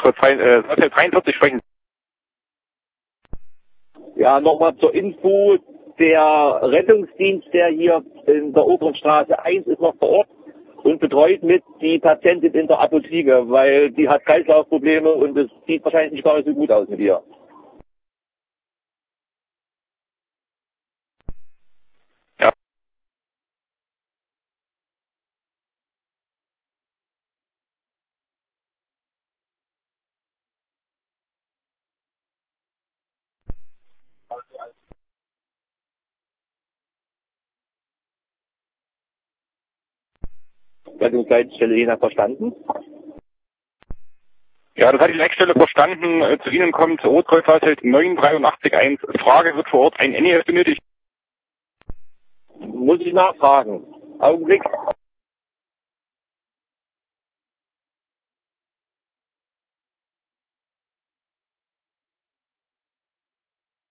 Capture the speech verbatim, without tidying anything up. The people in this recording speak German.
zur äh, dreiundvierzig sprechen. Ja, nochmal zur Info. Der Rettungsdienst, der hier in der oberen Straße eins ist, noch vor Ort und betreut mit die Patientin in der Apotheke, weil die hat Kreislaufprobleme und es sieht wahrscheinlich nicht gar nicht so gut aus mit ihr. Ja. Rettungsleitstelle Jena verstanden? Ja, das hat die Leitstelle verstanden. Äh, zu Ihnen kommt Rotkreuz-Haushalt neun drei acht eins. Frage, wird vor Ort ein N E F benötigt? Muss ich nachfragen. Augenblick.